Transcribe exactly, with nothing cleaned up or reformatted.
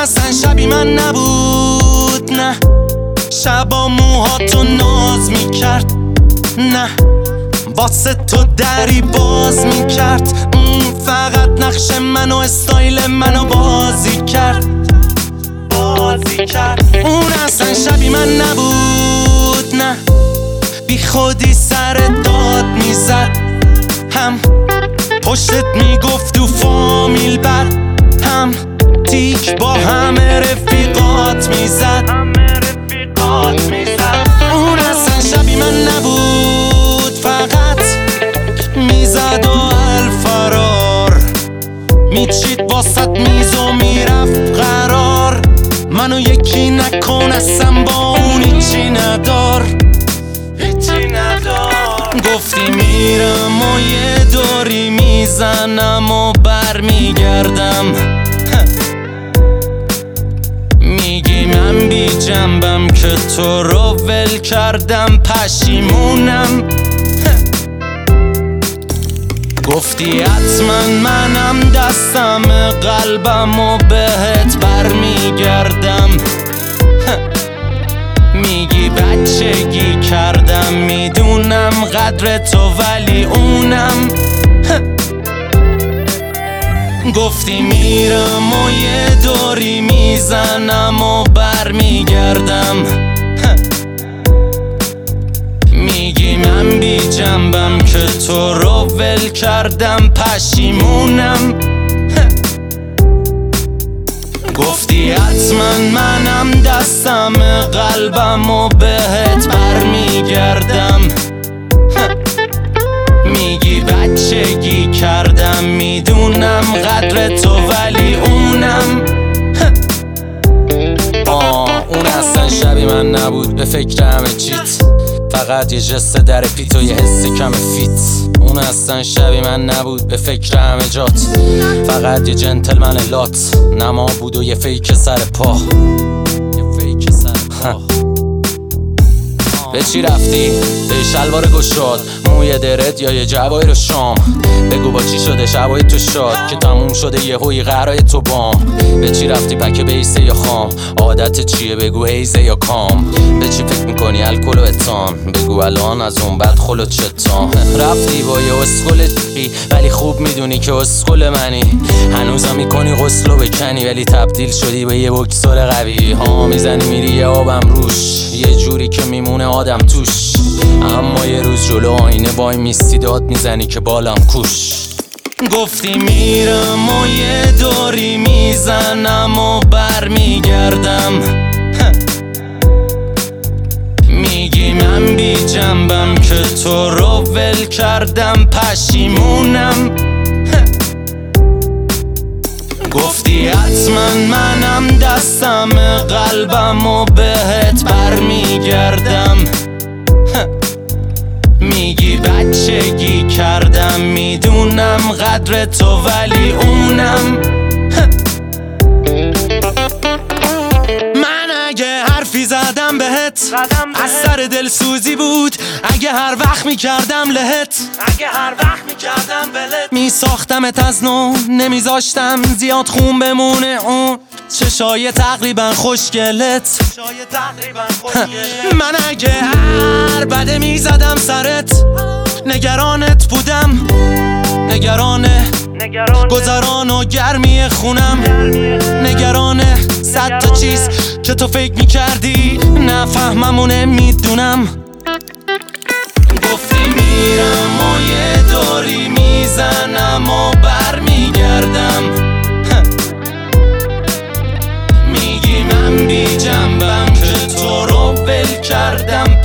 اصلا شبی من نبود، نه شبا موهاتو ناز میکرد، نه واسه تو دری باز میکرد، فقط نقش منو استایل منو بازی کرد بازی کرد اون اصلا شبی من نبود، نه بی خودی سر داد میزد، هم پشتت میگفت تو فامیل بد، هم تیک با همه رفیقات میزد اون اصلا شبی من نبود، فقط میزد و الفرار میچید واسط میز و میرفت قرار، منو یکی نکن اصلا با اون هیچی ندار هیچی ندار. گفتی میرم و یه دوری میزنم و بر میگردم، میگی من بی جنبم که تو رو ول کردم پشیمونم، گفتی حتما منم دستم قلبم و بهت بر میگردم، میگی بچگی کردم میدونم قدر تو ولی اونم، گفتی میرم و یه دوری میزنم و بر میگردم، میگی من بی جنبم که تو رو ول کردم پشیمونم، گفتی حتما منم دستم قلبم و بهت بر میگردم، میگی بچگی کردم میدونم قدر تو ولی اونم. آه اون اصلا شبی من نبود، به فکر همه چیت، فقط یه جست در پیت و یه حس کم فیت. اون اصلا شبی من نبود، به فکر همه جات، فقط یه جنتلمن لات، نما بود و یه فیک سر پا یه فیک سر پا به چی رفتی؟ به شلوار گشاد، موی درت یا یه جوای رو شام، بگو با چی شده شبای تو شاد که تموم شده یه هوی قرای تو بام، به چی رفتی پکه بیسه یا خام، عادت چیه بگو هیزه یا کام، به چی فکر میکنی الکل و اتان، بگو الان از اون بعد خلوت چتان، رفتی با یه اسکل چی ولی خوب میدونی که اسکل منی، هنوزم میکنی غسلو بکنی ولی تبدیل شدی به یه بکسور قوی، ها میزنی میری یه آبم روش یه جوری که میمونه آدم توش، اما یه روز جلو آینه وای میستی داد میزنی که بالم کوش، گفتی میرم و یه دوری میزنم و بر میگردم، میگی من بی جنبم که تو رو ول کردم پشیمونم، گفتی حتما منم دستم قلبم و بهت بر میگردم، میگی بچگی کردم میدونم قدر تو ولی اونم، من اگه حرفی زدم بهت از سر دلسوزی بود، اگه هر وقت میکردم لهت اگه هر وقت میکردم بلت میساختمت از نو، نمیذاشتم زیاد خون بمونه اون چشای تقریبا خوشگلت، من اگه هر بده میزدم سرت، نگرانت بودم نگران گذران و گرمی خونم، نگران صد تا چیز که تو فکر میکردی نفهممونه میدونم، گفتی میرم و یه دوری میزنم و بر میگردم، میگی من بی جنبم که تو رو ول کردم